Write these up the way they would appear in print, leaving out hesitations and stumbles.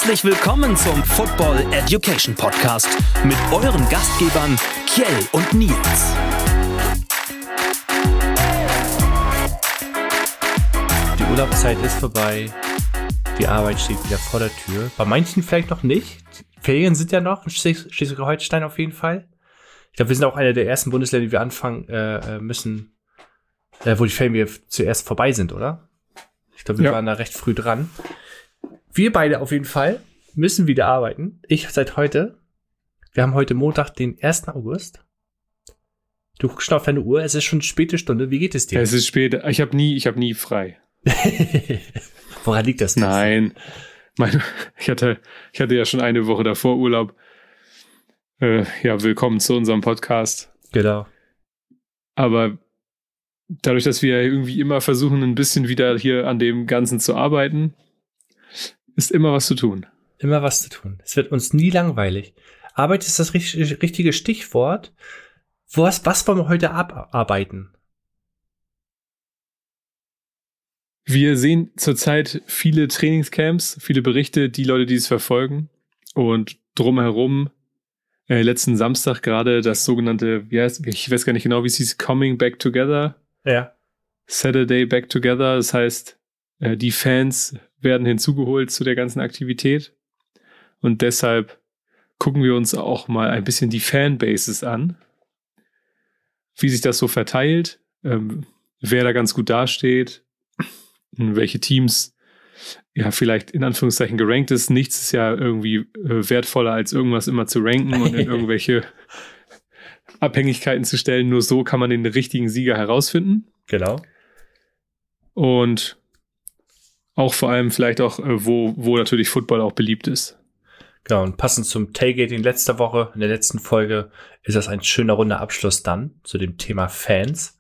Herzlich willkommen zum Football Education Podcast mit euren Gastgebern Kjell und Nils. Die Urlaubszeit ist vorbei, die Arbeit steht wieder vor der Tür. Bei manchen vielleicht noch nicht. Ferien sind ja noch in Schleswig-Holstein auf jeden Fall. Ich glaube, wir sind auch einer der ersten Bundesländer, die wir anfangen müssen, wo die Ferien zuerst vorbei sind, oder? Ich glaube, wir waren da recht früh dran. Wir beide auf jeden Fall müssen wieder arbeiten. Ich seit heute. Wir haben heute Montag, den 1. August. Du guckst schon auf deine Uhr, es ist schon späte Stunde. Wie geht es dir? Es ist spät. Ich hab nie frei. Woran liegt das? Nein. Ich hatte ja schon eine Woche davor Urlaub. Willkommen zu unserem Podcast. Genau. Aber dadurch, dass wir irgendwie immer versuchen, ein bisschen wieder hier an dem Ganzen zu arbeiten, ist immer was zu tun. Immer was zu tun. Es wird uns nie langweilig. Arbeit ist das richtige Stichwort. Was wollen wir heute abarbeiten? Wir sehen zurzeit viele Trainingscamps, viele Berichte, die Leute, die es verfolgen. Und drumherum, letzten Samstag gerade das sogenannte, ich weiß gar nicht genau, wie es hieß, Coming Back Together. Ja. Saturday Back Together. Das heißt, die Fans werden hinzugeholt zu der ganzen Aktivität. Und deshalb gucken wir uns auch mal ein bisschen die Fanbases an. Wie sich das so verteilt, wer da ganz gut dasteht, welche Teams ja vielleicht in Anführungszeichen gerankt ist. Nichts ist ja irgendwie wertvoller als irgendwas immer zu ranken und in irgendwelche Abhängigkeiten zu stellen. Nur so kann man den richtigen Sieger herausfinden. Genau. Und auch vor allem vielleicht auch, wo natürlich Football auch beliebt ist. Genau, und passend zum Tailgating letzter Woche, in der letzten Folge, ist das ein schöner runder Abschluss dann zu dem Thema Fans.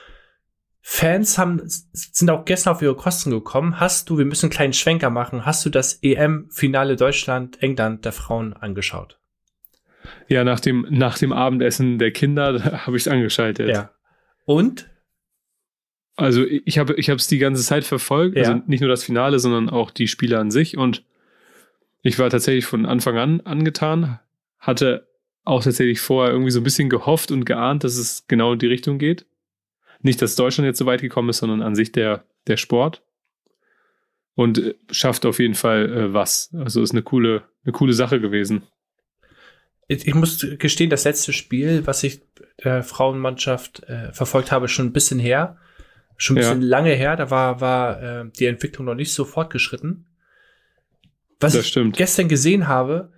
Fans sind auch gestern auf ihre Kosten gekommen. Wir müssen einen kleinen Schwenker machen, hast du das EM-Finale Deutschland-England der Frauen angeschaut? Ja, nach dem Abendessen der Kinder habe ich es angeschaltet. Ja. Und? Also ich habe es die ganze Zeit verfolgt, also nicht nur das Finale, sondern auch die Spiele an sich, und ich war tatsächlich von Anfang an angetan, hatte auch tatsächlich vorher irgendwie so ein bisschen gehofft und geahnt, dass es genau in die Richtung geht. Nicht, dass Deutschland jetzt so weit gekommen ist, sondern an sich der Sport, und schafft auf jeden Fall was. Also ist eine coole Sache gewesen. Ich muss gestehen, das letzte Spiel, was ich der Frauenmannschaft verfolgt habe, schon ein bisschen her. Schon ein bisschen lange her, da war die Entwicklung noch nicht so fortgeschritten. Was ich gestern gesehen habe,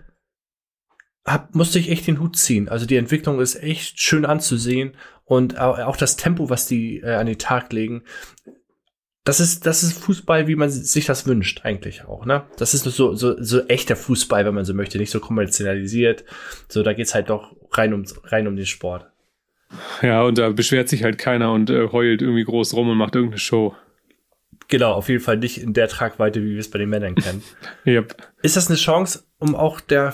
musste ich echt den Hut ziehen. Also die Entwicklung ist echt schön anzusehen, und auch das Tempo, was die an den Tag legen, das ist Fußball, wie man sich das wünscht eigentlich auch, ne? Das ist so echter Fußball, wenn man so möchte, nicht so kommerzialisiert. So, da geht's halt doch rein um den Sport. Ja, und da beschwert sich halt keiner und heult irgendwie groß rum und macht irgendeine Show. Genau, auf jeden Fall nicht in der Tragweite, wie wir es bei den Männern kennen. Yep. Ist das eine Chance, um auch dem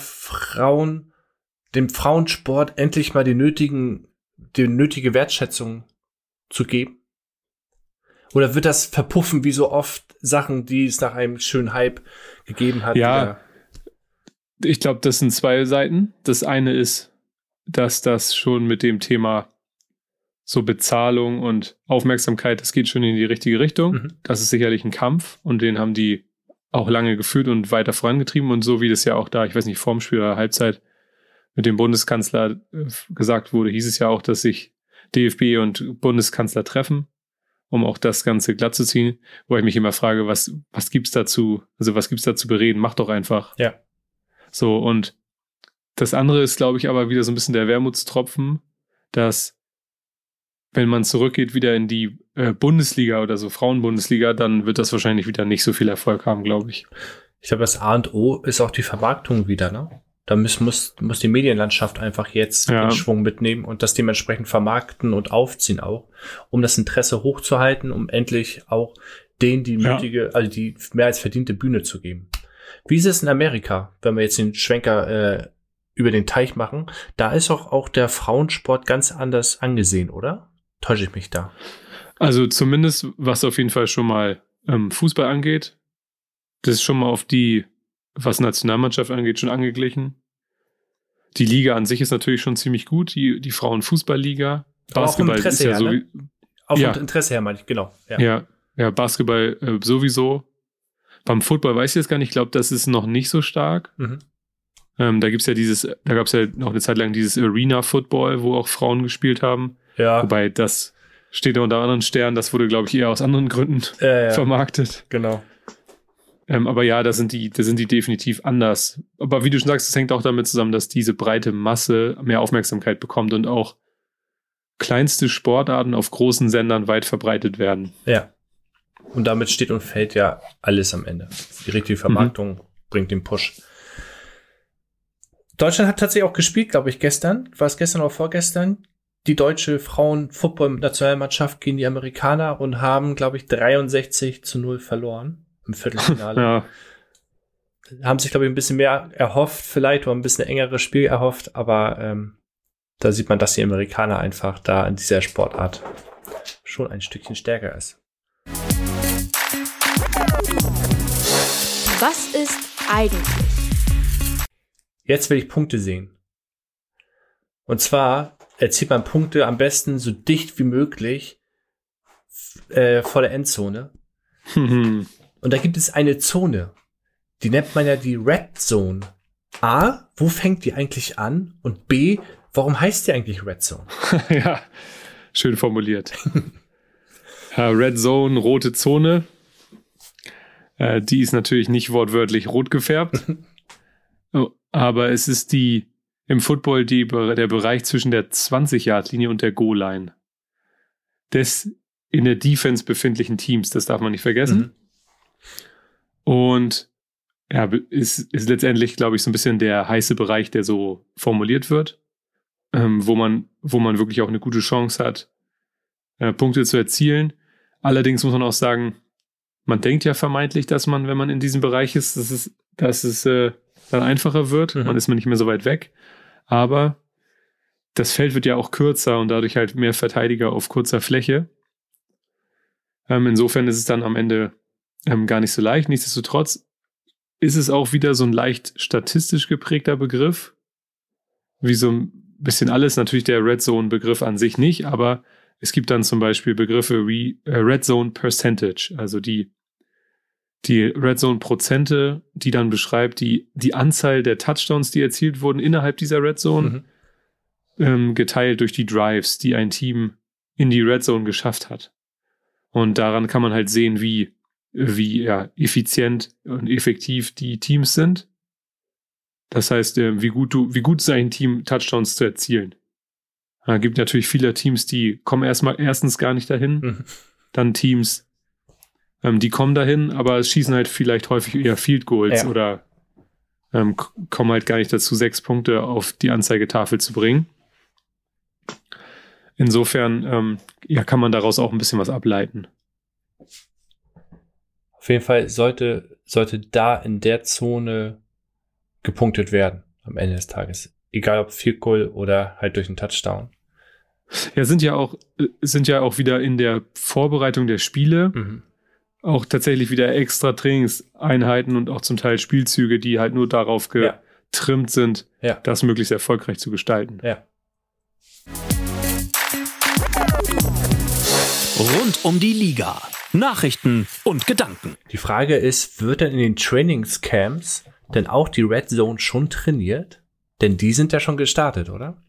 Frauensport endlich mal die nötige Wertschätzung zu geben? Oder wird das verpuffen wie so oft Sachen, die es nach einem schönen Hype gegeben hat? Ja, ich glaube, das sind zwei Seiten. Das eine ist, dass das schon mit dem Thema so Bezahlung und Aufmerksamkeit, das geht schon in die richtige Richtung. Mhm. Das ist sicherlich ein Kampf, und den haben die auch lange geführt und weiter vorangetrieben, und so wie das ja auch da, ich weiß nicht, vorm Spiel oder Halbzeit mit dem Bundeskanzler gesagt wurde, hieß es ja auch, dass sich DFB und Bundeskanzler treffen, um auch das Ganze glatt zu ziehen, wo ich mich immer frage, was gibt's dazu, was gibt's da zu bereden? Mach doch einfach. Ja. So, und das andere ist, glaube ich, aber wieder so ein bisschen der Wermutstropfen, dass wenn man zurückgeht wieder in die Bundesliga oder so Frauenbundesliga, dann wird das wahrscheinlich wieder nicht so viel Erfolg haben, glaube ich. Ich glaube, das A und O ist auch die Vermarktung wieder, ne? Da muss die Medienlandschaft einfach jetzt den Schwung mitnehmen und das dementsprechend vermarkten und aufziehen auch, um das Interesse hochzuhalten, um endlich auch denen die nötige, also die mehr als verdiente Bühne zu geben. Wie ist es in Amerika, wenn wir jetzt den Schwenker über den Teich machen? Da ist auch der Frauensport ganz anders angesehen, oder? Täusche ich mich da? Also zumindest, was auf jeden Fall schon mal Fußball angeht, das ist schon mal auf die was Nationalmannschaft angeht, schon angeglichen. Die Liga an sich ist natürlich schon ziemlich gut, die Frauenfußballliga. Basketball auch Interesse ist ja her, ne? Auch vom Interesse her, meine ich, genau. Ja, Basketball sowieso. Beim Football weiß ich jetzt gar nicht, ich glaube, das ist noch nicht so stark. Mhm. Da gab es ja noch eine Zeit lang dieses Arena-Football, wo auch Frauen gespielt haben. Ja. Wobei das steht ja unter anderen Sternen, das wurde, glaube ich, eher aus anderen Gründen vermarktet. Genau. Aber ja, da sind die definitiv anders. Aber wie du schon sagst, es hängt auch damit zusammen, dass diese breite Masse mehr Aufmerksamkeit bekommt und auch kleinste Sportarten auf großen Sendern weit verbreitet werden. Ja. Und damit steht und fällt ja alles am Ende. Die richtige Vermarktung bringt den Push. Deutschland hat tatsächlich auch gespielt, glaube ich, gestern. War es gestern oder vorgestern? Die deutsche Frauen-Football-Nationalmannschaft gegen die Amerikaner und haben, glaube ich, 63-0 verloren im Viertelfinale. Ja. Haben sich, glaube ich, ein bisschen mehr erhofft, vielleicht, oder ein bisschen engeres Spiel erhofft, aber da sieht man, dass die Amerikaner einfach da in dieser Sportart schon ein Stückchen stärker ist. Was ist eigentlich? Jetzt will ich Punkte sehen. Und zwar erzielt man Punkte am besten so dicht wie möglich vor der Endzone. Und da gibt es eine Zone, die nennt man ja die Red Zone. A, wo fängt die eigentlich an? Und B, warum heißt die eigentlich Red Zone? Ja, schön formuliert. Ja, Red Zone, rote Zone. Die ist natürlich nicht wortwörtlich rot gefärbt. Aber es ist im Football der Bereich zwischen der 20-Yard-Linie und der Goal-Line des in der Defense befindlichen Teams. Das darf man nicht vergessen. Und ja, ist letztendlich, glaube ich, so ein bisschen der heiße Bereich, der so formuliert wird, wo man wirklich auch eine gute Chance hat, Punkte zu erzielen. Allerdings muss man auch sagen, man denkt ja vermeintlich, dass man, wenn man in diesem Bereich ist, dass es dann einfacher wird. Man ist nicht mehr so weit weg. Aber das Feld wird ja auch kürzer und dadurch halt mehr Verteidiger auf kurzer Fläche. Insofern ist es dann am Ende gar nicht so leicht. Nichtsdestotrotz ist es auch wieder so ein leicht statistisch geprägter Begriff. Wie so ein bisschen alles. Natürlich der Red Zone-Begriff an sich nicht, aber es gibt dann zum Beispiel Begriffe wie Red Zone Percentage, also die Red Zone Prozente, die dann beschreibt die Anzahl der Touchdowns, die erzielt wurden innerhalb dieser Red Zone, geteilt durch die Drives, die ein Team in die Red Zone geschafft hat. Und daran kann man halt sehen, wie effizient und effektiv die Teams sind. Das heißt, wie gut ist ein Team, Touchdowns zu erzielen. Es gibt natürlich viele Teams, die kommen erstens gar nicht dahin. Dann Teams, die kommen dahin, aber es schießen halt vielleicht häufig eher Field Goals oder kommen halt gar nicht dazu, 6 Punkte auf die Anzeigetafel zu bringen. Insofern kann man daraus auch ein bisschen was ableiten. Auf jeden Fall sollte da in der Zone gepunktet werden am Ende des Tages. Egal ob Field Goal oder halt durch einen Touchdown. Ja, sind ja auch wieder in der Vorbereitung der Spiele auch tatsächlich wieder extra Trainingseinheiten und auch zum Teil Spielzüge, die halt nur darauf getrimmt sind, das möglichst erfolgreich zu gestalten. Ja. Rund um die Liga. Nachrichten und Gedanken. Die Frage ist, wird denn in den Trainingscamps denn auch die Red Zone schon trainiert? Denn die sind ja schon gestartet, oder?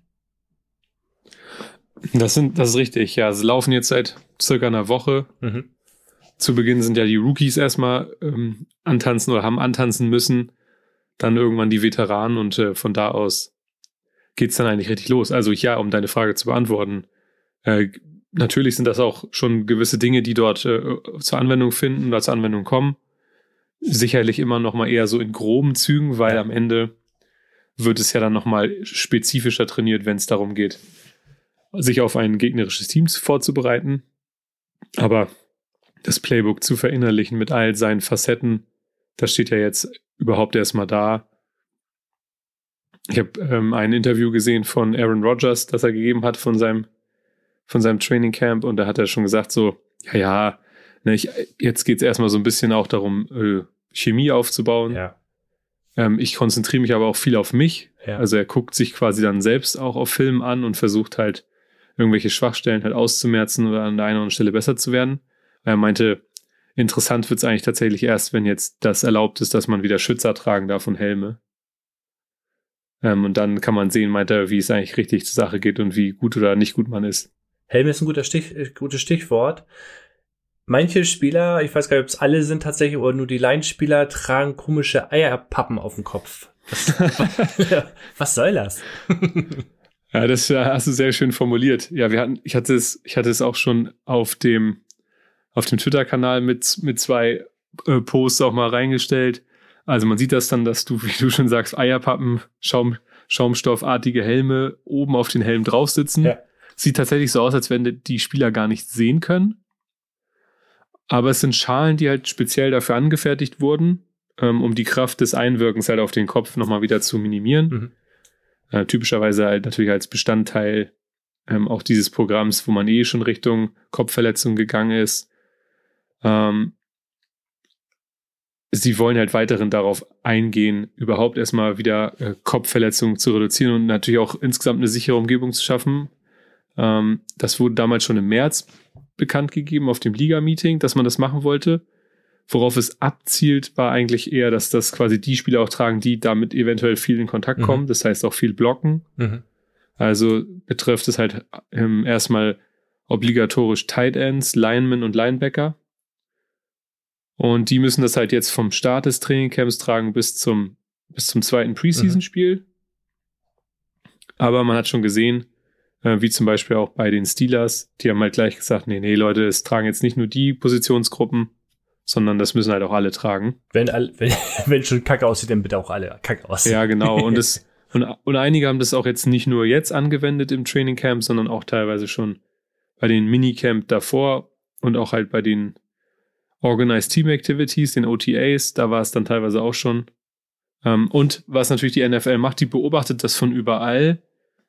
Das ist richtig, ja. Sie laufen jetzt seit circa einer Woche. Zu Beginn sind ja die Rookies erstmal antanzen oder haben antanzen müssen. Dann irgendwann die Veteranen und von da aus geht's dann eigentlich richtig los. Also um deine Frage zu beantworten, natürlich sind das auch schon gewisse Dinge, die dort zur Anwendung finden oder zur Anwendung kommen. Sicherlich immer noch mal eher so in groben Zügen, weil am Ende wird es ja dann noch mal spezifischer trainiert, wenn es darum geht, sich auf ein gegnerisches Team vorzubereiten. Aber das Playbook zu verinnerlichen mit all seinen Facetten, das steht ja jetzt überhaupt erstmal da. Ich habe ein Interview gesehen von Aaron Rodgers, das er gegeben hat von seinem Training Camp, und da hat er schon gesagt so, jetzt geht es erstmal so ein bisschen auch darum, Chemie aufzubauen. Ja. Ich konzentriere mich aber auch viel auf mich. Ja. Also er guckt sich quasi dann selbst auch auf Filmen an und versucht halt irgendwelche Schwachstellen halt auszumerzen oder an der einen oder anderen Stelle besser zu werden. Er meinte, interessant wird es eigentlich tatsächlich erst, wenn jetzt das erlaubt ist, dass man wieder Schützer tragen darf und Helme. Und dann kann man sehen, meint er, wie es eigentlich richtig zur Sache geht und wie gut oder nicht gut man ist. Helm ist ein gutes Stichwort. Manche Spieler, ich weiß gar nicht, ob es alle sind tatsächlich, oder nur die Laienspieler, tragen komische Eierpappen auf dem Kopf. Was soll das? Ja, das hast du sehr schön formuliert. Ja, ich hatte es auch schon auf dem Twitter-Kanal mit 2 Posts auch mal reingestellt. Also man sieht das dann, dass du, wie du schon sagst, Eierpappen, Schaumstoffartige Helme oben auf den Helm drauf sitzen. Ja. Sieht tatsächlich so aus, als wenn die Spieler gar nicht sehen können. Aber es sind Schalen, die halt speziell dafür angefertigt wurden, um die Kraft des Einwirkens halt auf den Kopf nochmal wieder zu minimieren. Typischerweise halt natürlich als Bestandteil auch dieses Programms, wo man schon Richtung Kopfverletzung gegangen ist. Sie wollen halt weiterhin darauf eingehen, überhaupt erstmal wieder Kopfverletzungen zu reduzieren und natürlich auch insgesamt eine sichere Umgebung zu schaffen. Das wurde damals schon im März bekannt gegeben auf dem Liga-Meeting, dass man das machen wollte. Worauf es abzielt, war eigentlich eher, dass das quasi die Spieler auch tragen, die damit eventuell viel in Kontakt kommen. Das heißt auch viel blocken. Also betrifft es halt erstmal obligatorisch Tight Ends, Linemen und Linebacker. Und die müssen das halt jetzt vom Start des Trainingcamps tragen bis zum zweiten Preseason-Spiel. Aber man hat schon gesehen, wie zum Beispiel auch bei den Steelers, die haben halt gleich gesagt, nee Leute, es tragen jetzt nicht nur die Positionsgruppen, sondern das müssen halt auch alle tragen. Wenn schon Kacke aussieht, dann bitte auch alle Kacke aussehen. Ja, genau. Und einige haben das auch jetzt nicht nur jetzt angewendet im Trainingcamp, sondern auch teilweise schon bei den Minicamp davor und auch halt bei den Organized Team Activities, den OTAs, da war es dann teilweise auch schon. Und was natürlich die NFL macht, die beobachtet das von überall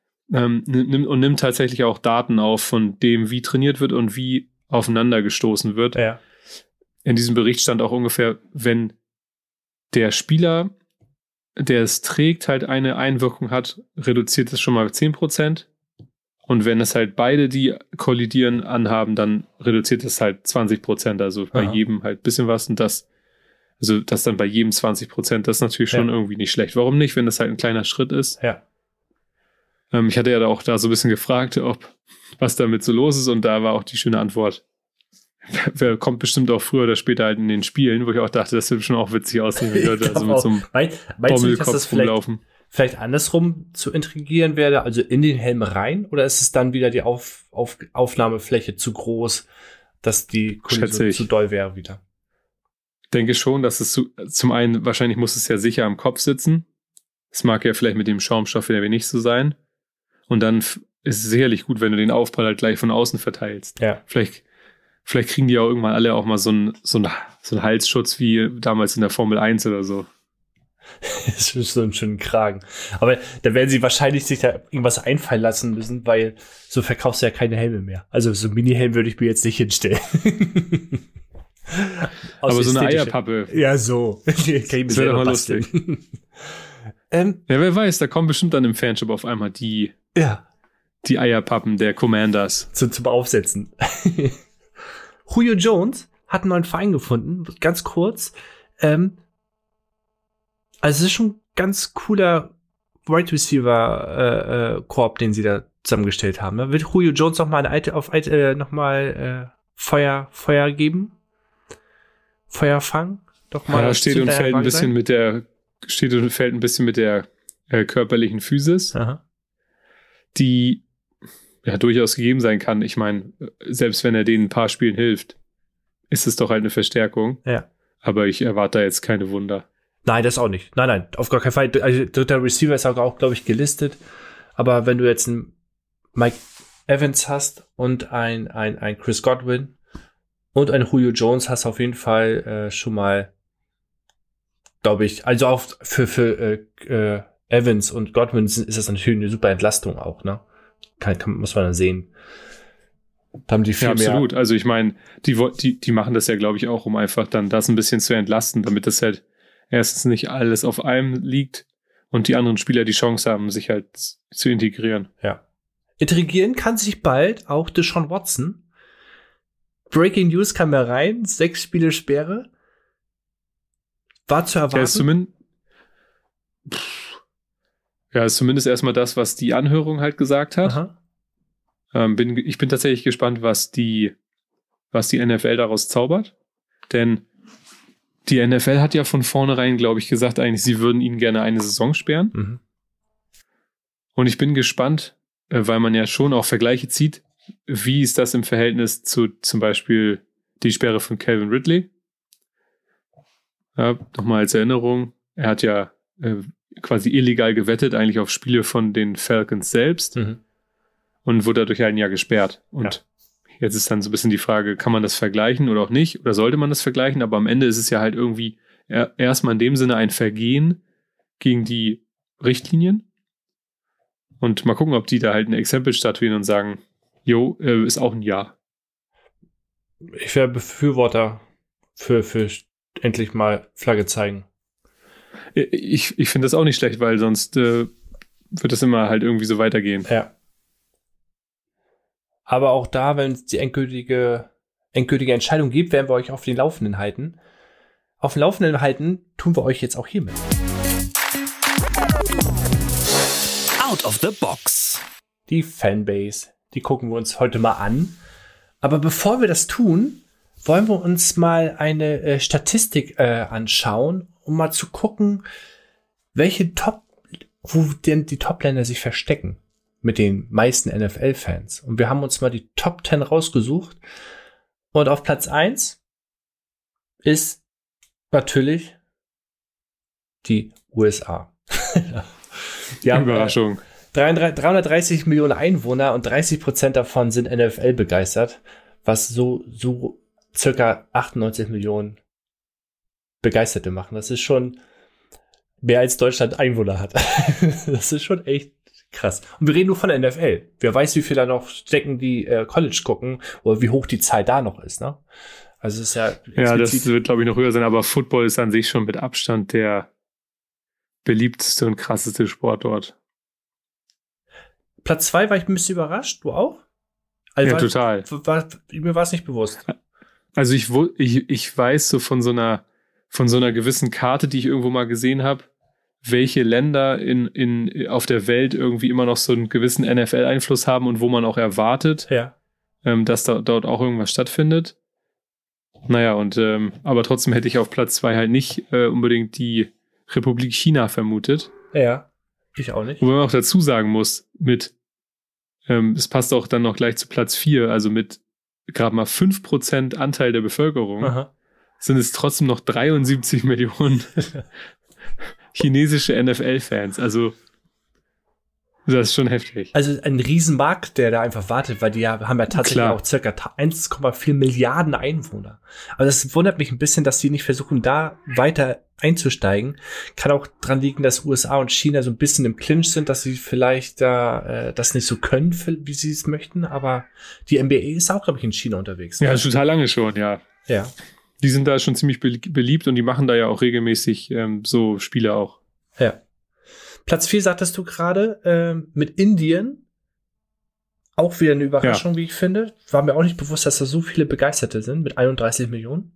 nimmt tatsächlich auch Daten auf von dem, wie trainiert wird und wie aufeinander gestoßen wird. Ja. In diesem Bericht stand auch ungefähr, wenn der Spieler, der es trägt, halt eine Einwirkung hat, reduziert es schon mal 10%. Und wenn es halt beide, die kollidieren, anhaben, dann reduziert es halt 20%. Also bei jedem halt ein bisschen was. Und das dann bei jedem 20%, das ist natürlich schon irgendwie nicht schlecht. Warum nicht, wenn das halt ein kleiner Schritt ist? Ja. Ich hatte ja auch da so ein bisschen gefragt, was damit so los ist. Und da war auch die schöne Antwort. Wer kommt bestimmt auch früher oder später halt in den Spielen, wo ich auch dachte, das wird schon auch witzig aussehen, wenn Leute also mit so einem Bommelkopf rumlaufen. Vielleicht andersrum zu integrieren werde, also in den Helm rein, oder ist es dann wieder die Aufnahmefläche zu groß, dass die Kollision zu doll wäre wieder? Ich denke schon, dass es zum einen, wahrscheinlich muss es ja sicher am Kopf sitzen. Es mag ja vielleicht mit dem Schaumstoff wieder nicht so sein. Und dann ist es sicherlich gut, wenn du den Aufprall halt gleich von außen verteilst. Ja. Vielleicht kriegen die auch irgendwann alle auch mal so einen Halsschutz wie damals in der Formel 1 oder so. Das ist so einen schönen Kragen. Aber da werden sie wahrscheinlich sich da irgendwas einfallen lassen müssen, weil so verkaufst du ja keine Helme mehr. Also so einen Mini-Helm würde ich mir jetzt nicht hinstellen. Aber so eine Eierpappe. Ja, so. Das wäre doch mal lustig. Ja, wer weiß, da kommen bestimmt dann im Fanshop auf einmal die Eierpappen der Commanders. Zum Aufsetzen. Julio Jones hat einen neuen Verein gefunden, ganz kurz. Also es ist schon ein ganz cooler Wide Receiver Korb, den sie da zusammengestellt haben. Da wird Julio Jones noch mal Feuer geben? Feuer fangen? Doch mal. Ja, steht und fällt ein bisschen mit der körperlichen Physis, die ja durchaus gegeben sein kann. Ich meine, selbst wenn er denen ein paar Spielen hilft, ist es doch halt eine Verstärkung. Ja. Aber ich erwarte da jetzt keine Wunder. Nein, das auch nicht. Nein, auf gar keinen Fall. Also, dritter Receiver ist auch, glaube ich, gelistet. Aber wenn du jetzt einen Mike Evans hast und ein Chris Godwin und ein Julio Jones, hast du auf jeden Fall schon mal, glaube ich, also auch für Evans und Godwin ist das natürlich eine super Entlastung auch, ne? Muss man dann sehen. Da haben die viel mehr. Absolut. Also ich meine, die machen das ja, glaube ich, auch, um einfach dann das ein bisschen zu entlasten, damit das halt erstens nicht alles auf einem liegt und die anderen Spieler die Chance haben, sich halt zu integrieren. Ja. Integrieren kann sich bald auch Deshaun Watson. Breaking News kam ja rein, 6 Spiele Sperre. War zu erwarten. Ist zumindest erstmal das, was die Anhörung halt gesagt hat. Ich bin tatsächlich gespannt, was die NFL daraus zaubert. Denn die NFL hat ja von vornherein, glaube ich, gesagt, eigentlich, sie würden ihn gerne eine Saison sperren. Mhm. Und ich bin gespannt, weil man ja schon auch Vergleiche zieht, wie ist das im Verhältnis zu zum Beispiel die Sperre von Calvin Ridley? Ja, nochmal als Erinnerung, er hat ja quasi illegal gewettet, eigentlich auf Spiele von den Falcons selbst und wurde dadurch ein Jahr gesperrt. Und jetzt ist dann so ein bisschen die Frage, kann man das vergleichen oder auch nicht? Oder sollte man das vergleichen? Aber am Ende ist es ja halt irgendwie erstmal in dem Sinne ein Vergehen gegen die Richtlinien. Und mal gucken, ob die da halt ein Exempel statuieren und sagen, ist auch ein Jahr. Ich wäre Befürworter für endlich mal Flagge zeigen. Ich finde das auch nicht schlecht, weil sonst wird das immer halt irgendwie so weitergehen. Ja. Aber auch da, wenn es die endgültige Entscheidung gibt, werden wir euch auf den Laufenden halten. Auf dem Laufenden halten tun wir euch jetzt auch hiermit. Out of the Box. Die Fanbase, die gucken wir uns heute mal an. Aber bevor wir das tun, wollen wir uns mal eine Statistik anschauen, um mal zu gucken, wo denn die Top-Länder sich verstecken mit den meisten NFL-Fans. Und wir haben uns mal die Top 10 rausgesucht. Und auf Platz 1 ist natürlich die USA. Die haben, Überraschung. 330 Millionen Einwohner und 30% davon sind NFL begeistert, was so circa 98 Millionen Begeisterte machen. Das ist schon mehr als Deutschland Einwohner hat. Das ist schon echt krass. Und wir reden nur von der NFL. Wer weiß, wie viele da noch stecken, die College gucken oder wie hoch die Zahl da noch ist, ne? Also es ist ja... Ja, das wird, glaube ich, noch höher sein, aber Football ist an sich schon mit Abstand der beliebteste und krasseste Sport dort. Platz 2 war ich ein bisschen überrascht. Du auch? Also total. Mir war es nicht bewusst. Also ich weiß so von so einer gewissen Karte, die ich irgendwo mal gesehen habe, welche Länder auf der Welt irgendwie immer noch so einen gewissen NFL-Einfluss haben und wo man auch erwartet, dass dort auch irgendwas stattfindet. Naja, aber trotzdem hätte ich auf Platz 2 halt nicht unbedingt die Republik China vermutet. Ja, ich auch nicht. Wobei man auch dazu sagen muss, es passt auch dann noch gleich zu Platz 4, also mit gerade mal 5% Anteil der Bevölkerung, sind es trotzdem noch 73 Millionen chinesische NFL-Fans. Also das ist schon heftig. Also ein Riesenmarkt, der da einfach wartet, weil die haben ja tatsächlich auch circa 1,4 Milliarden Einwohner. Aber das wundert mich ein bisschen, dass die nicht versuchen, da weiter einzusteigen. Kann auch dran liegen, dass USA und China so ein bisschen im Clinch sind, dass sie vielleicht da das nicht so können, wie sie es möchten. Aber die NBA ist auch, glaube ich, in China unterwegs. Ja, total lange schon, ja. Ja. Die sind da schon ziemlich beliebt und die machen da ja auch regelmäßig so Spiele auch. Ja. Platz 4 sagtest du gerade, mit Indien. Auch wieder eine Überraschung, wie ich finde. War mir auch nicht bewusst, dass da so viele Begeisterte sind, mit 31 Millionen.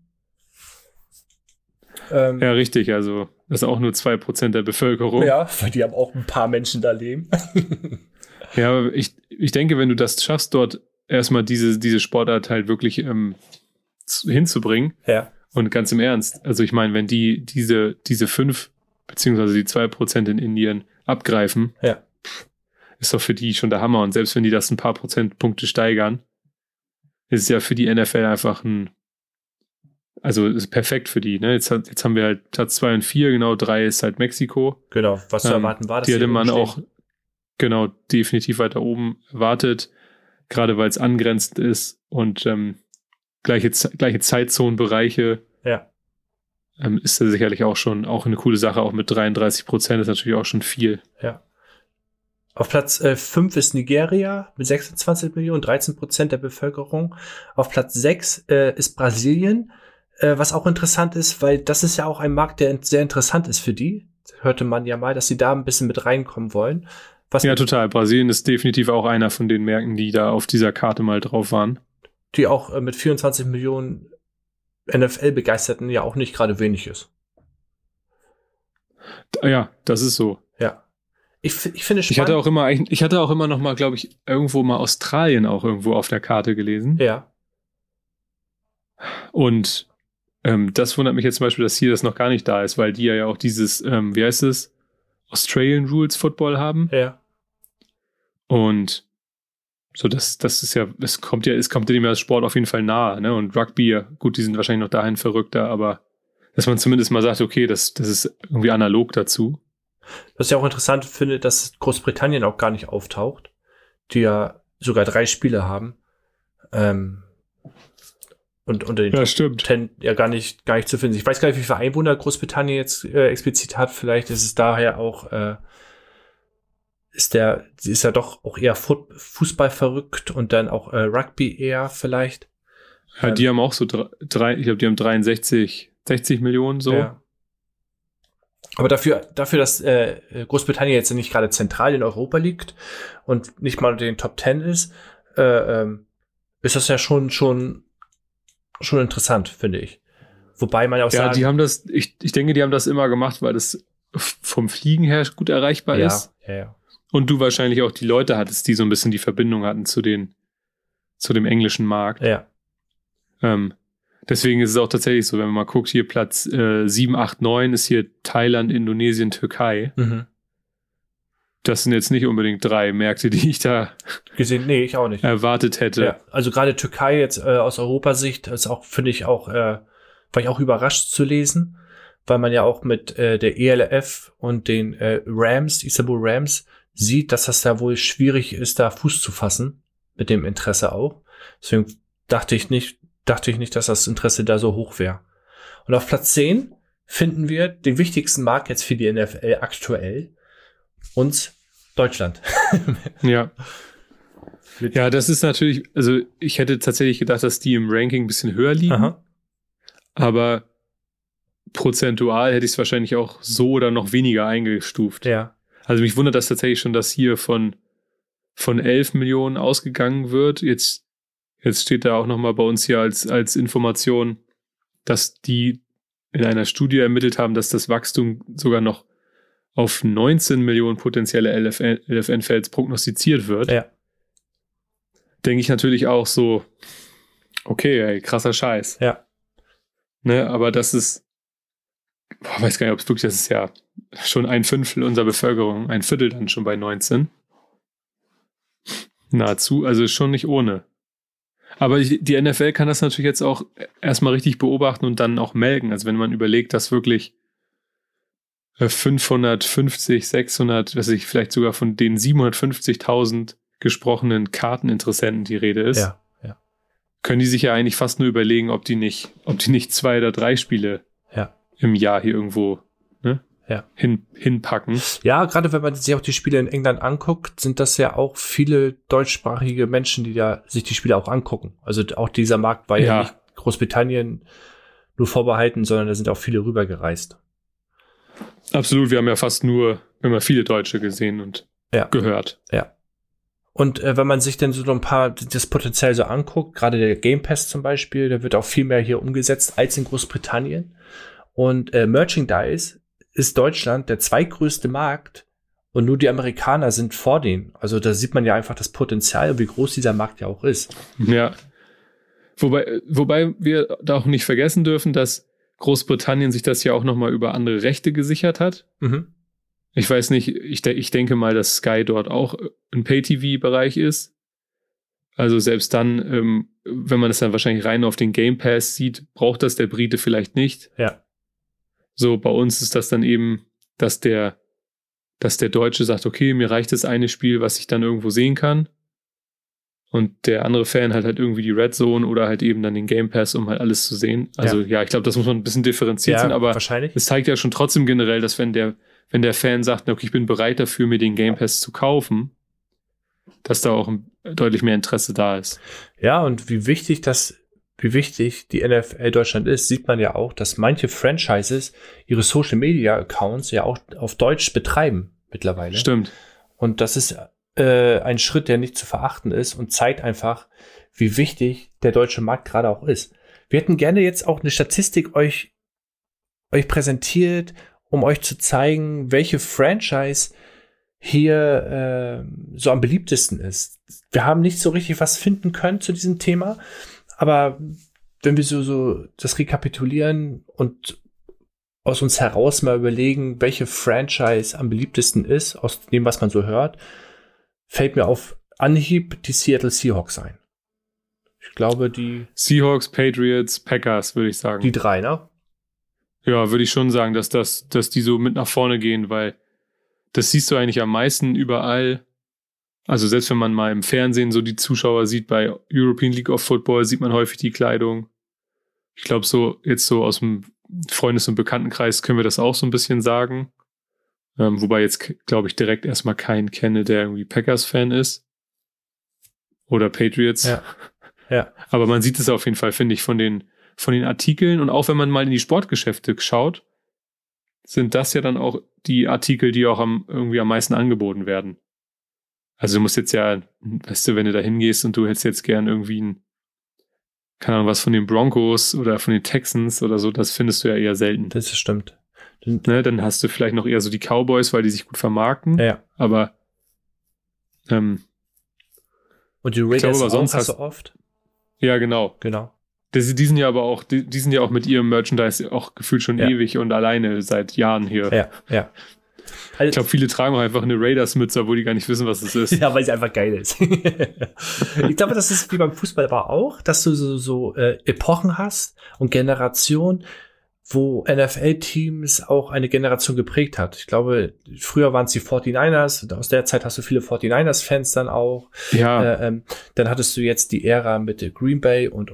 Ja, richtig. Also, das ist auch nur 2% der Bevölkerung. Ja, weil die haben auch ein paar Menschen da leben. Ja, aber ich denke, wenn du das schaffst, dort erstmal diese Sportart halt wirklich hinzubringen. Ja. Und ganz im Ernst, also ich meine, wenn diese 5 beziehungsweise die 2% in Indien abgreifen, ist doch für die schon der Hammer. Und selbst wenn die das ein paar Prozentpunkte steigern, ist es ja für die NFL einfach ist perfekt für die. Ne? Jetzt haben wir halt Platz 2 und 4, genau, 3 ist halt Mexiko. Genau, was zu erwarten war, dass die hätte man auch definitiv weiter oben erwartet, gerade weil es angrenzend ist und gleiche Zeitzonenbereiche. Ja. Ist da sicherlich auch eine coole Sache, auch mit 33% ist natürlich auch schon viel. Ja. Auf Platz 5 ist Nigeria mit 26 Millionen, 13% der Bevölkerung. Auf Platz 6 ist Brasilien was auch interessant ist, weil das ist ja auch ein Markt, der sehr interessant ist für die. Hörte man ja mal, dass sie da ein bisschen mit reinkommen wollen. Ja, total. Brasilien ist definitiv auch einer von den Märkten, die da auf dieser Karte mal drauf waren. Die auch mit 24 Millionen NFL-Begeisterten ja auch nicht gerade wenig ist. Ja, das ist so. Ja. Ich finde es spannend. Ich hatte auch immer noch mal, glaube ich, irgendwo mal Australien auch irgendwo auf der Karte gelesen. Ja. Und das wundert mich jetzt zum Beispiel, dass hier das noch gar nicht da ist, weil die ja auch dieses, wie heißt es, Australian Rules Football haben. Ja. Und so, das ist ja, es kommt ja dem als Sport auf jeden Fall nahe, ne? Und Rugby, ja, gut, die sind wahrscheinlich noch dahin verrückter, aber dass man zumindest mal sagt, okay, das ist irgendwie analog dazu. Was ich auch interessant finde, dass Großbritannien auch gar nicht auftaucht, die ja sogar 3 Spiele haben. Und unter den Ja, stimmt. 10 ja gar nicht zu finden. Ich weiß gar nicht, wie viele Einwohner Großbritannien jetzt explizit hat. Vielleicht ist es daher auch, sie ist ja doch auch eher Fußball verrückt und dann auch Rugby eher vielleicht. Ja, die haben auch so ich glaube, die haben 60 Millionen so. Ja. Aber dafür, dass Großbritannien jetzt nicht gerade zentral in Europa liegt und nicht mal unter den Top 10 ist das ja schon interessant, finde ich. Wobei man ja auch sagen... die haben das, ich denke, die haben das immer gemacht, weil das vom Fliegen her gut erreichbar ist. Ja. Und du wahrscheinlich auch die Leute hattest, die so ein bisschen die Verbindung hatten zu dem englischen Markt. Ja. Deswegen ist es auch tatsächlich so, wenn man mal guckt, hier Platz 7, 8, 9 ist hier Thailand, Indonesien, Türkei. Mhm. Das sind jetzt nicht unbedingt 3 Märkte, die ich da ich auch nicht erwartet hätte. Ja, also gerade Türkei jetzt aus Europasicht ist auch, finde ich auch, war ich auch überrascht zu lesen, weil man ja auch mit der ELF und den Istanbul Rams sieht, dass das da wohl schwierig ist, da Fuß zu fassen, mit dem Interesse auch. Deswegen dachte ich nicht, dass das Interesse da so hoch wäre. Und auf Platz 10 finden wir den wichtigsten Markt jetzt für die NFL aktuell, uns Deutschland. Ja. Ja, das ist natürlich, also ich hätte tatsächlich gedacht, dass die im Ranking ein bisschen höher liegen. Aha. Aber prozentual hätte ich es wahrscheinlich auch so oder noch weniger eingestuft. Ja. Also mich wundert das tatsächlich schon, dass hier von 11 Millionen ausgegangen wird. Jetzt steht da auch nochmal bei uns hier als Information, dass die in einer Studie ermittelt haben, dass das Wachstum sogar noch auf 19 Millionen potenzielle LFN-Fans prognostiziert wird. Ja. Denke ich natürlich auch so, okay, ey, krasser Scheiß. Ja. Ne, aber das ist, weiß gar nicht, ob es wirklich, das ist ja schon 1/5 unserer Bevölkerung, 1/4 dann schon bei 19. Nahezu, also schon nicht ohne. Aber die NFL kann das natürlich jetzt auch erstmal richtig beobachten und dann auch melden. Also wenn man überlegt, dass wirklich 550, 600, weiß ich, vielleicht sogar von den 750.000 gesprochenen Karteninteressenten die Rede ist, Ja. können die sich ja eigentlich fast nur überlegen, ob die nicht 2 oder 3 Spiele im Jahr hier irgendwo hinpacken. Ja, gerade wenn man sich auch die Spiele in England anguckt, sind das ja auch viele deutschsprachige Menschen, die da sich die Spiele auch angucken. Also auch dieser Markt war ja nicht Großbritannien nur vorbehalten, sondern da sind auch viele rübergereist. Absolut, wir haben ja viele Deutsche gesehen und gehört. Ja. Und wenn man sich dann so ein paar das Potenzial so anguckt, gerade der Game Pass zum Beispiel, der wird auch viel mehr hier umgesetzt als in Großbritannien. Und Merchandise ist Deutschland der zweitgrößte Markt und nur die Amerikaner sind vor denen. Also da sieht man ja einfach das Potenzial, wie groß dieser Markt ja auch ist. Ja. Wobei wir da auch nicht vergessen dürfen, dass Großbritannien sich das ja auch nochmal über andere Rechte gesichert hat. Mhm. Ich weiß nicht, ich denke mal, dass Sky dort auch ein Pay-TV-Bereich ist. Also selbst dann, wenn man das dann wahrscheinlich rein auf den Game Pass sieht, braucht das der Brite vielleicht nicht. Ja. So, bei uns ist das dann eben, dass der Deutsche sagt, okay, mir reicht das eine Spiel, was ich dann irgendwo sehen kann. Und der andere Fan hat halt irgendwie die Red Zone oder halt eben dann den Game Pass, um halt alles zu sehen. Also ja, ich glaube, das muss man ein bisschen differenziert sehen, aber es zeigt ja schon trotzdem generell, dass wenn der Fan sagt, okay, ich bin bereit dafür, mir den Game Pass zu kaufen, dass da auch deutlich mehr Interesse da ist. Ja, und wie wie wichtig die NFL Deutschland ist, sieht man ja auch, dass manche Franchises ihre Social Media Accounts ja auch auf Deutsch betreiben mittlerweile. Stimmt. Und das ist ein Schritt, der nicht zu verachten ist und zeigt einfach, wie wichtig der deutsche Markt gerade auch ist. Wir hätten gerne jetzt auch eine Statistik euch präsentiert, um euch zu zeigen, welche Franchise hier so am beliebtesten ist. Wir haben nicht so richtig was finden können zu diesem Thema, aber wenn wir so das rekapitulieren und aus uns heraus mal überlegen, welche Franchise am beliebtesten ist, aus dem, was man so hört, fällt mir auf Anhieb die Seattle Seahawks ein. Ich glaube, die Seahawks, Patriots, Packers, würde ich sagen. Die 3, ne? Ja, würde ich schon sagen, dass die so mit nach vorne gehen, weil das siehst du eigentlich am meisten überall. Also selbst wenn man mal im Fernsehen so die Zuschauer sieht, bei European League of Football sieht man häufig die Kleidung. Ich glaube, so jetzt so aus dem Freundes- und Bekanntenkreis können wir das auch so ein bisschen sagen. Wobei jetzt, glaube ich, direkt erstmal keinen kenne, der irgendwie Packers-Fan ist. Oder Patriots. Ja. Aber man sieht es auf jeden Fall, finde ich, von den Artikeln. Und auch wenn man mal in die Sportgeschäfte schaut, sind das ja dann auch die Artikel, die auch irgendwie am meisten angeboten werden. Also du musst jetzt ja, weißt du, wenn du da hingehst und du hättest jetzt gern irgendwie keine Ahnung, was von den Broncos oder von den Texans oder so, das findest du ja eher selten. Das stimmt. Ne, dann hast du vielleicht noch eher so die Cowboys, weil die sich gut vermarkten. Ja. Aber und die Raiders glaube, sonst hast du oft? Ja, genau. Die sind ja aber auch, die sind ja auch mit ihrem Merchandise auch gefühlt schon ewig und alleine seit Jahren hier. Ja. Ich glaube, viele tragen auch einfach eine Raiders-Mütze, obwohl die gar nicht wissen, was es ist. Ja, weil sie einfach geil ist. Ich glaube, das ist wie beim Fußball aber auch, dass du so Epochen hast und Generationen, wo NFL-Teams auch eine Generation geprägt hat. Ich glaube, früher waren es die 49ers, und aus der Zeit hast du viele 49ers-Fans dann auch. Ja. Dann hattest du jetzt die Ära mit Green Bay und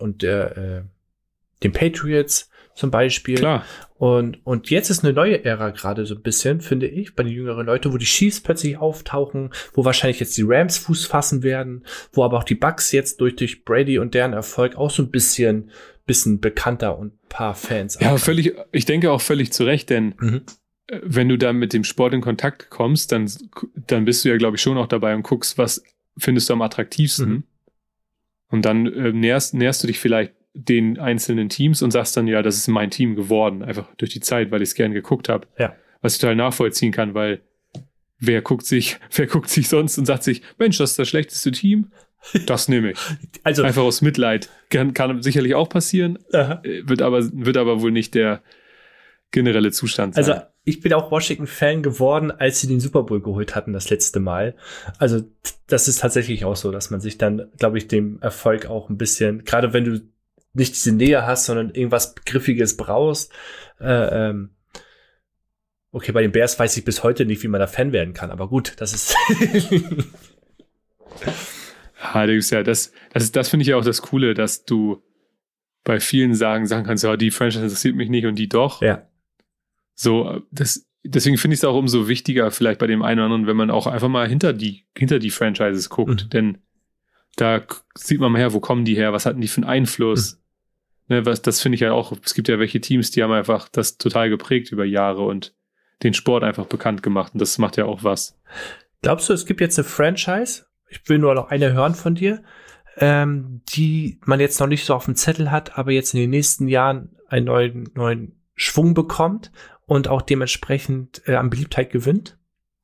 den Patriots zum Beispiel. Klar. Und jetzt ist eine neue Ära gerade so ein bisschen, finde ich, bei den jüngeren Leuten, wo die Chiefs plötzlich auftauchen, wo wahrscheinlich jetzt die Rams Fuß fassen werden, wo aber auch die Bucks jetzt durch Brady und deren Erfolg auch so ein bisschen bekannter und ein paar Fans. Ja, ich denke auch völlig zu Recht, denn wenn du da mit dem Sport in Kontakt kommst, dann bist du ja, glaube ich, schon auch dabei und guckst, was findest du am attraktivsten. Und dann näherst du dich vielleicht den einzelnen Teams und sagst dann, ja, das ist mein Team geworden, einfach durch die Zeit, weil ich es gern geguckt habe. Ja. Was ich total nachvollziehen kann, weil wer guckt sich sonst und sagt sich, Mensch, das ist das schlechteste Team? Das nehme ich. Also einfach aus Mitleid. Kann sicherlich auch passieren, wird aber wohl nicht der generelle Zustand sein. Also ich bin auch Washington-Fan geworden, als sie den Super Bowl geholt hatten das letzte Mal. Also das ist tatsächlich auch so, dass man sich dann, glaube ich, dem Erfolg auch ein bisschen, gerade wenn du nicht diese Nähe hast, sondern irgendwas Griffiges brauchst. Okay, bei den Bears weiß ich bis heute nicht, wie man da Fan werden kann, aber gut, das ist das finde ich ja auch das Coole, dass du bei vielen sagen kannst, ja, die Franchise interessiert mich nicht und die doch. Ja. So, deswegen finde ich es auch umso wichtiger, vielleicht bei dem einen oder anderen, wenn man auch einfach mal hinter die Franchises guckt, denn da sieht man mal her, wo kommen die her, was hatten die für einen Einfluss. Ne, das finde ich ja auch, es gibt ja welche Teams, die haben einfach das total geprägt über Jahre und den Sport einfach bekannt gemacht und das macht ja auch was. Glaubst du, es gibt jetzt eine Franchise, ich will nur noch eine hören von dir, die man jetzt noch nicht so auf dem Zettel hat, aber jetzt in den nächsten Jahren einen neuen Schwung bekommt und auch dementsprechend an Beliebtheit gewinnt?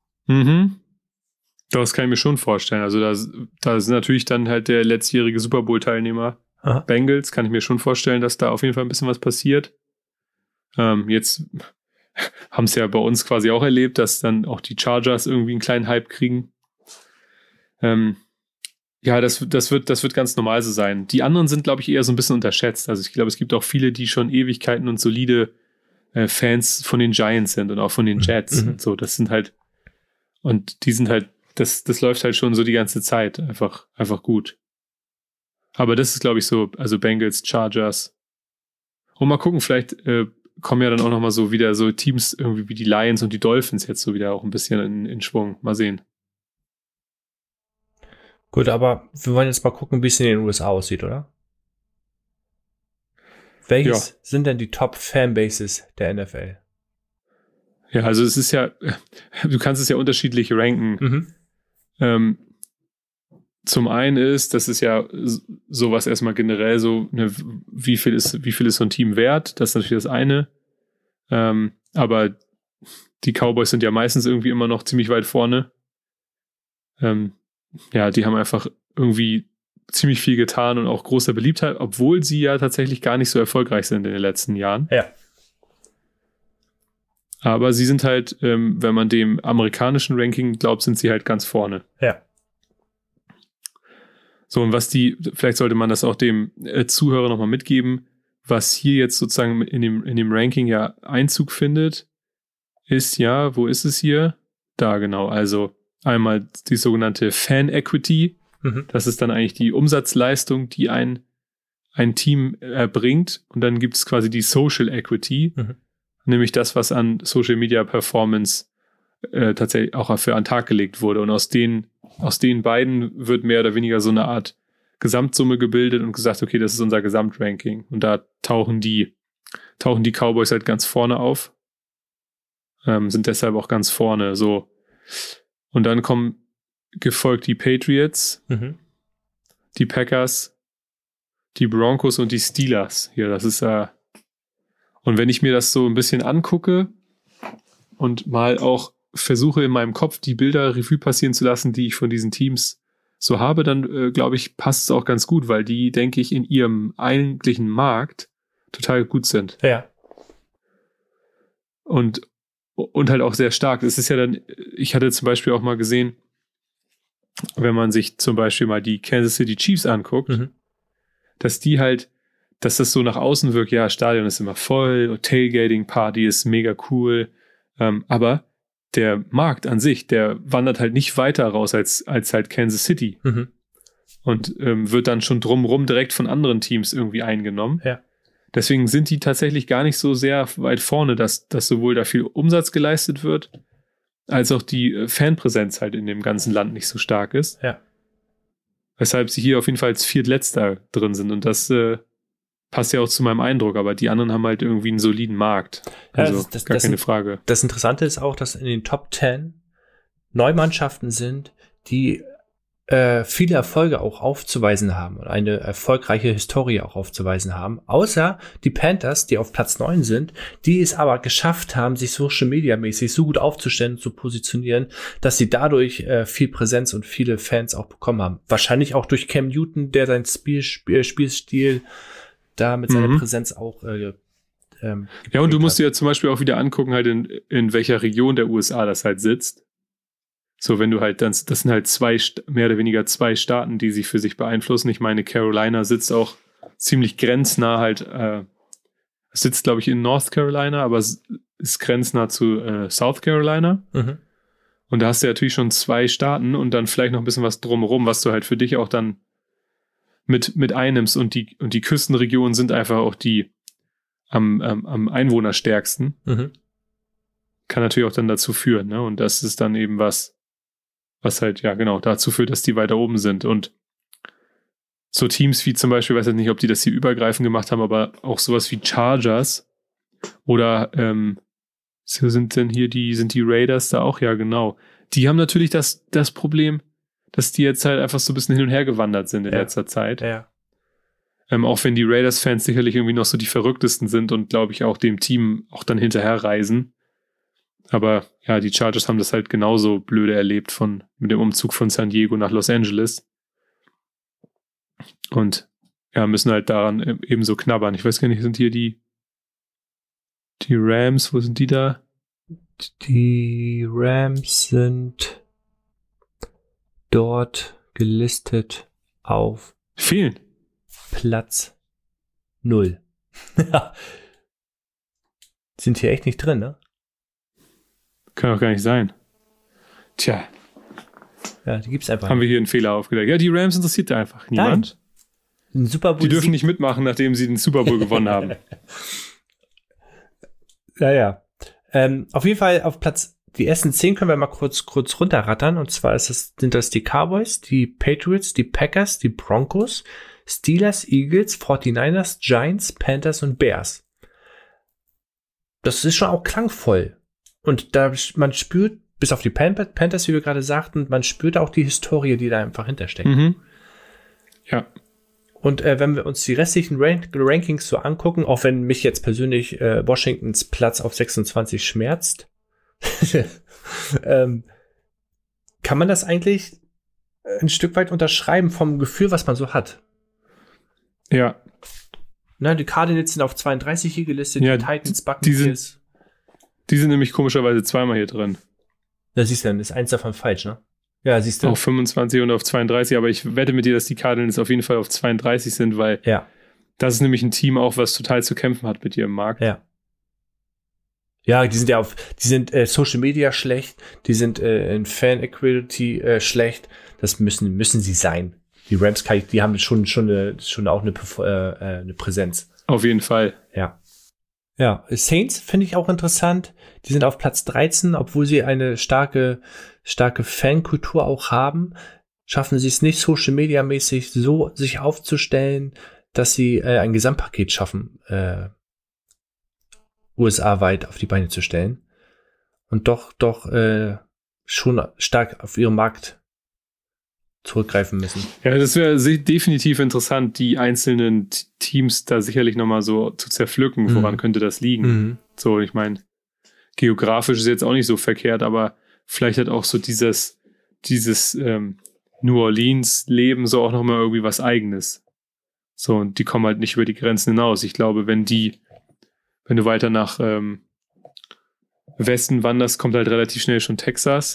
Das kann ich mir schon vorstellen. Also da ist natürlich dann halt der letztjährige Super Bowl-Teilnehmer Bengals, kann ich mir schon vorstellen, dass da auf jeden Fall ein bisschen was passiert. Jetzt haben es ja bei uns quasi auch erlebt, dass dann auch die Chargers irgendwie einen kleinen Hype kriegen. Ja, das wird ganz normal so sein. Die anderen sind, glaube ich, eher so ein bisschen unterschätzt. Also ich glaube, es gibt auch viele, die schon Ewigkeiten und solide Fans von den Giants sind und auch von den Jets und so. Das sind halt, und die sind halt, das läuft halt schon so die ganze Zeit einfach gut. Aber das ist, glaube ich, so, also Bengals, Chargers. Und mal gucken, vielleicht kommen ja dann auch noch mal so wieder so Teams irgendwie wie die Lions und die Dolphins jetzt so wieder auch ein bisschen in Schwung. Mal sehen. Gut, aber wir wollen jetzt mal gucken, wie es in den USA aussieht, oder? Welches sind denn die Top-Fanbases der NFL? Ja, also es ist ja, du kannst es ja unterschiedlich ranken. Zum einen das ist ja sowas erstmal generell so, ne, wie viel ist so ein Team wert? Das ist natürlich das eine. Aber die Cowboys sind ja meistens irgendwie immer noch ziemlich weit vorne. Ja, die haben einfach irgendwie ziemlich viel getan und auch große Beliebtheit, obwohl sie ja tatsächlich gar nicht so erfolgreich sind in den letzten Jahren. Ja. Aber sie sind halt, wenn man dem amerikanischen Ranking glaubt, sind sie halt ganz vorne. Ja. So, und vielleicht sollte man das auch dem Zuhörer nochmal mitgeben, was hier jetzt sozusagen in dem Ranking ja Einzug findet, ist ja, wo ist es hier? Da, genau. Also einmal die sogenannte Fan Equity. Das ist dann eigentlich die Umsatzleistung, die ein Team erbringt. Und dann gibt es quasi die Social Equity, nämlich das, was an Social Media Performance tatsächlich auch für an den Tag gelegt wurde. Und aus den beiden wird mehr oder weniger so eine Art Gesamtsumme gebildet und gesagt, okay, das ist unser Gesamtranking. Und da tauchen die Cowboys halt ganz vorne auf. Sind deshalb auch ganz vorne. So. Und dann kommen gefolgt die Patriots, die Packers, die Broncos und die Steelers. Ja, das ist und wenn ich mir das so ein bisschen angucke und mal auch versuche in meinem Kopf die Bilder Revue passieren zu lassen, die ich von diesen Teams so habe, dann glaube ich, passt es auch ganz gut, weil die, denke ich, in ihrem eigentlichen Markt total gut sind. Ja. Und halt auch sehr stark. Das ist ja dann, ich hatte zum Beispiel auch mal gesehen, wenn man sich zum Beispiel mal die Kansas City Chiefs anguckt, dass das so nach außen wirkt, ja, Stadion ist immer voll, Tailgating-Party ist mega cool, aber der Markt an sich, der wandert halt nicht weiter raus als halt Kansas City und wird dann schon drumrum direkt von anderen Teams irgendwie eingenommen. Ja. Deswegen sind die tatsächlich gar nicht so sehr weit vorne, dass sowohl da viel Umsatz geleistet wird, als auch die Fanpräsenz halt in dem ganzen Land nicht so stark ist. Ja. Weshalb sie hier auf jeden Fall als Viertletzter drin sind. Und das passt ja auch zu meinem Eindruck, aber die anderen haben halt irgendwie einen soliden Markt. Also gar keine Frage. Das Interessante ist auch, dass in den Top 10 Neumannschaften sind, die viele Erfolge auch aufzuweisen haben und eine erfolgreiche Historie auch aufzuweisen haben. Außer die Panthers, die auf Platz 9 sind, die es aber geschafft haben, sich Social Media mäßig so gut aufzustellen und zu positionieren, dass sie dadurch viel Präsenz und viele Fans auch bekommen haben. Wahrscheinlich auch durch Cam Newton, der seinen Spielstil da mit seiner Präsenz auch ja, und du musst dir ja zum Beispiel auch wieder angucken, halt in welcher Region der USA das halt sitzt. So, wenn du halt, das sind halt mehr oder weniger zwei Staaten, die sich für sich beeinflussen. Ich meine, Carolina sitzt auch ziemlich grenznah halt, sitzt, glaube ich, in North Carolina, aber ist grenznah zu South Carolina. Und da hast du ja natürlich schon zwei Staaten und dann vielleicht noch ein bisschen was drumherum, was du halt für dich auch dann mit einnimmst. Und die Küstenregionen sind einfach auch die am einwohnerstärksten. Kann natürlich auch dann dazu führen, ne? Und das ist dann eben was halt, ja genau, dazu führt, dass die weiter oben sind. Und so Teams wie zum Beispiel, weiß ich nicht, ob die das hier übergreifend gemacht haben, aber auch sowas wie Chargers oder sind die Raiders da auch? Ja, genau. Die haben natürlich das Problem, dass die jetzt halt einfach so ein bisschen hin und her gewandert sind in letzter Zeit. Ja. Auch wenn die Raiders-Fans sicherlich irgendwie noch so die verrücktesten sind und, glaube ich, auch dem Team auch dann hinterher reisen. Aber ja, die Chargers haben das halt genauso blöde erlebt mit dem Umzug von San Diego nach Los Angeles. Und ja, müssen halt daran ebenso knabbern. Ich weiß gar nicht, sind hier die Rams, wo sind die da? Die Rams sind dort gelistet auf Fehlen. Platz 0. Sind hier echt nicht drin, ne? Kann doch gar nicht sein. Tja. Ja, die gibt's einfach. Haben wir hier einen Fehler aufgedeckt. Ja, die Rams interessiert da einfach niemand. Nein. Super Bowl die dürfen nicht mitmachen, nachdem sie den Super Bowl gewonnen haben. Ja. Auf jeden Fall auf die ersten 10 können wir mal kurz runterrattern. Und zwar sind das die Cowboys, die Patriots, die Packers, die Broncos, Steelers, Eagles, 49ers, Giants, Panthers und Bears. Das ist schon auch klangvoll. Und da man spürt, bis auf die Panthers, wie wir gerade sagten, man spürt auch die Historie, die da einfach hintersteckt. Ja. Und wenn wir uns die restlichen Rankings so angucken, auch wenn mich jetzt persönlich Washingtons Platz auf 26 schmerzt, kann man das eigentlich ein Stück weit unterschreiben vom Gefühl, was man so hat. Ja. Na, die Cardinals sind auf 32 hier gelistet, ja, die Titans, Buccaneers. Die sind nämlich komischerweise zweimal hier drin. Da siehst du, dann ist eins davon falsch, ne? Ja, siehst du. Auf 25 und auf 32, aber ich wette mit dir, dass die Cardinals auf jeden Fall auf 32 sind, weil das ist nämlich ein Team auch, was total zu kämpfen hat mit ihrem Markt. Ja. Ja, die sind Social Media schlecht, die sind in Fan Equity schlecht. Das müssen sie sein. Die Rams, die haben schon auch eine Präsenz. Auf jeden Fall. Ja. Ja, Saints finde ich auch interessant. Die sind auf Platz 13, obwohl sie eine starke Fankultur auch haben. Schaffen sie es nicht, Social Media mäßig so sich aufzustellen, dass sie ein Gesamtpaket schaffen, USA-weit auf die Beine zu stellen. Und doch schon stark auf ihren Markt zurückgreifen müssen. Ja, das wäre definitiv interessant, die einzelnen Teams da sicherlich nochmal so zu zerpflücken, woran könnte das liegen. So, ich meine, geografisch ist jetzt auch nicht so verkehrt, aber vielleicht hat auch so dieses New Orleans-Leben so auch nochmal irgendwie was Eigenes. So, und die kommen halt nicht über die Grenzen hinaus. Ich glaube, wenn du weiter nach Westen wanderst, kommt halt relativ schnell schon Texas.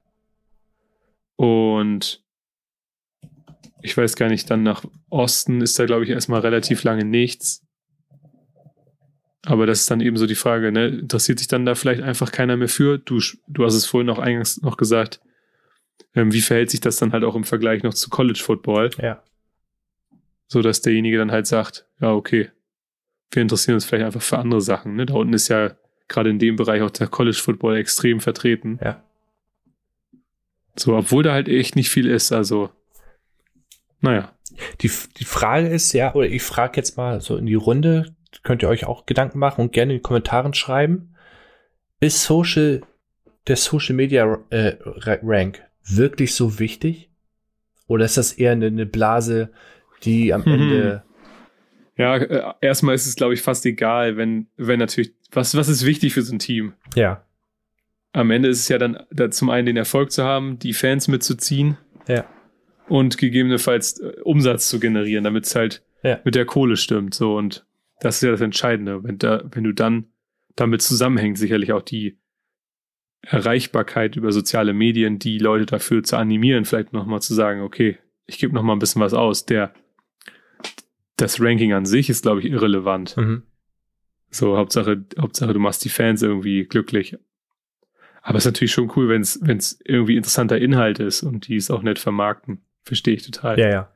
Und ich weiß gar nicht, dann nach Osten ist da, glaube ich, erstmal relativ lange nichts. Aber das ist dann eben so die Frage, ne? Interessiert sich dann da vielleicht einfach keiner mehr für? Du hast es vorhin auch eingangs noch gesagt. Wie verhält sich das dann halt auch im Vergleich noch zu College Football? Ja. So, dass derjenige dann halt sagt, ja, okay, wir interessieren uns vielleicht einfach für andere Sachen. Ne? Da unten ist ja gerade in dem Bereich auch der College Football extrem vertreten. Ja. So, obwohl da halt echt nicht viel ist, also naja. Die Frage ist ja, oder ich frage jetzt mal so in die Runde, könnt ihr euch auch Gedanken machen und gerne in den Kommentaren schreiben, ist der Social Media Rank wirklich so wichtig? Oder ist das eher eine Blase, die am Ende... Ja, erstmal ist es, glaube ich, fast egal, wenn natürlich, was ist wichtig für so ein Team? Ja. Am Ende ist es ja dann zum einen den Erfolg zu haben, die Fans mitzuziehen. Ja. Und gegebenenfalls Umsatz zu generieren, damit es halt mit der Kohle stimmt. So, und das ist ja das Entscheidende. Wenn du dann damit zusammenhängt, sicherlich auch die Erreichbarkeit über soziale Medien, die Leute dafür zu animieren, vielleicht nochmal zu sagen, okay, ich gebe nochmal ein bisschen was aus. Das Ranking an sich ist, glaube ich, irrelevant. So, Hauptsache, du machst die Fans irgendwie glücklich. Aber es ist natürlich schon cool, wenn es irgendwie interessanter Inhalt ist und die es auch nett vermarkten. Verstehe ich total. Ja.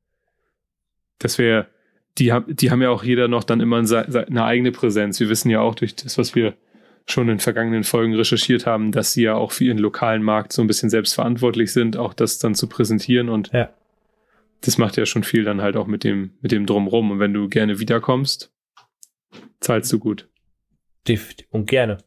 Die haben ja auch jeder noch dann immer eine eigene Präsenz. Wir wissen ja auch durch das, was wir schon in vergangenen Folgen recherchiert haben, dass sie ja auch für ihren lokalen Markt so ein bisschen selbstverantwortlich sind, auch das dann zu präsentieren, und das macht ja schon viel dann halt auch mit dem Drumrum. Und wenn du gerne wiederkommst, zahlst du gut. Und gerne.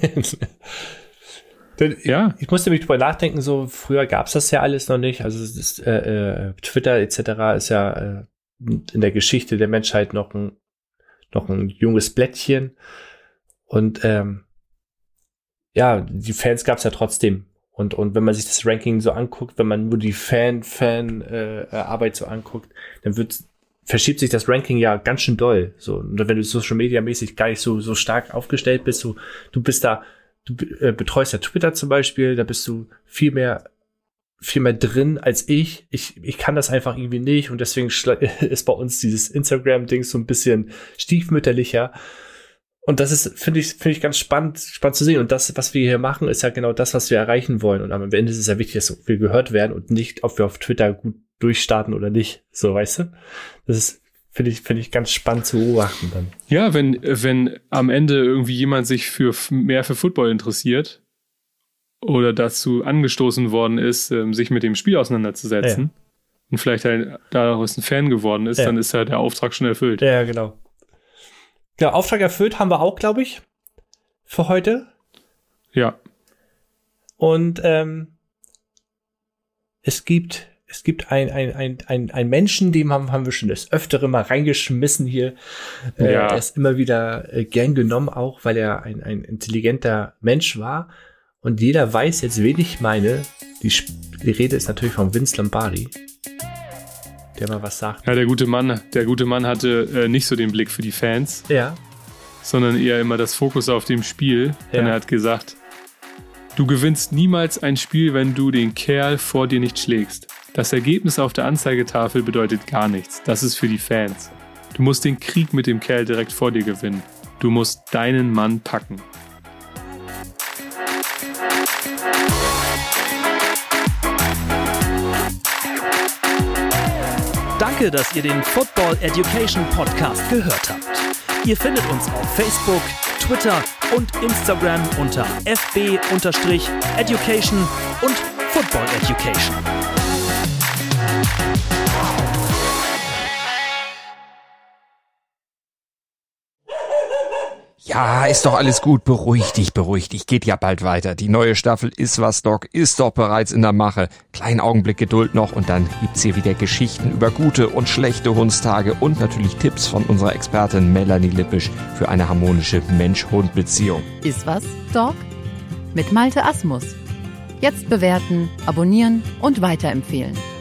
Ja. Ich musste mich drüber nachdenken, so früher gab es das ja alles noch nicht. Also Twitter etc. ist ja in der Geschichte der Menschheit noch ein junges Blättchen. Und die Fans gab es ja trotzdem. Und wenn man sich das Ranking so anguckt, wenn man nur die Arbeit so anguckt, dann verschiebt sich das Ranking ja ganz schön doll. So, und wenn du Social Media mäßig gar nicht so stark aufgestellt bist, du bist da, du betreust ja Twitter zum Beispiel, da bist du viel mehr drin als ich. Ich kann das einfach irgendwie nicht, und deswegen ist bei uns dieses Instagram-Ding so ein bisschen stiefmütterlicher. Und das ist, finde ich ganz spannend zu sehen. Und das, was wir hier machen, ist ja genau das, was wir erreichen wollen. Und am Ende ist es ja wichtig, dass wir gehört werden und nicht, ob wir auf Twitter gut durchstarten oder nicht. So, weißt du? Das ist, finde ich ganz spannend zu beobachten dann. Ja, wenn am Ende irgendwie jemand sich mehr für Football interessiert oder dazu angestoßen worden ist, sich mit dem Spiel auseinanderzusetzen, und vielleicht halt daraus ein Fan geworden ist, dann ist ja der Auftrag schon erfüllt. Ja, genau. Ja, Auftrag erfüllt haben wir auch, glaube ich, für heute. Ja. Und es gibt einen Menschen, dem haben wir schon das Öftere mal reingeschmissen hier. Er ist immer wieder gern genommen, auch weil er ein intelligenter Mensch war. Und jeder weiß jetzt, wen ich meine. Die Rede ist natürlich von Vince Lombardi, der mal was sagt. Ja, der gute Mann hatte nicht so den Blick für die Fans, sondern eher immer das Fokus auf dem Spiel. Denn er hat gesagt, du gewinnst niemals ein Spiel, wenn du den Kerl vor dir nicht schlägst. Das Ergebnis auf der Anzeigetafel bedeutet gar nichts. Das ist für die Fans. Du musst den Krieg mit dem Kerl direkt vor dir gewinnen. Du musst deinen Mann packen. Danke, dass ihr den Football Education Podcast gehört habt. Ihr findet uns auf Facebook, Twitter und Instagram unter fb-education und Football Education. Ja, ist doch alles gut. Beruhig dich. Geht ja bald weiter. Die neue Staffel Ist was, Doc ist doch bereits in der Mache. Kleinen Augenblick Geduld noch und dann gibt's hier wieder Geschichten über gute und schlechte Hundstage und natürlich Tipps von unserer Expertin Melanie Lippisch für eine harmonische Mensch-Hund-Beziehung. Ist was, Doc? Mit Malte Asmus. Jetzt bewerten, abonnieren und weiterempfehlen.